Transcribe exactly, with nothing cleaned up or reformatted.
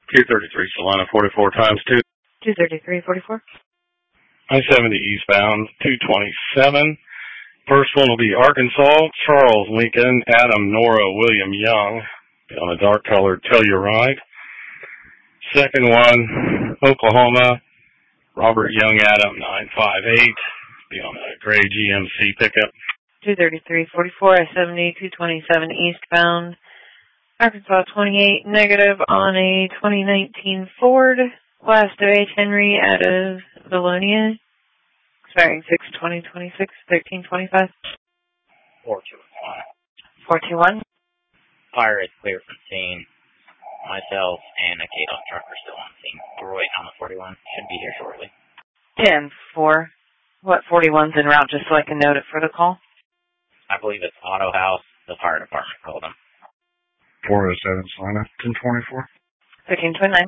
two thirty-three Salina, forty-four times two. two thirty-three forty-four. I seventy eastbound, two twenty-seven. First one will be Arkansas, Charles Lincoln, Adam Nora William Young, be on a dark colored Telluride. Second one, Oklahoma, Robert Young Adam nine five eight, be on a gray G M C pickup. two thirty-three forty-four, I seventy, two twenty-seven eastbound, Arkansas twenty-eight negative on a twenty nineteen Ford, Class of H Henry out of Vilonia, expiring six twenty twenty-six, thirteen twenty-five. four two one. four two one. Fire is clear from scene. Myself and a K D O T truck are still on scene. We're waiting on the forty-one. Should be here shortly. ten four. What forty-one's en route, just so I can note it for the call? I believe it's Auto House. The fire department called them. four oh seven Salina, ten twenty-four. thirteen twenty-nine.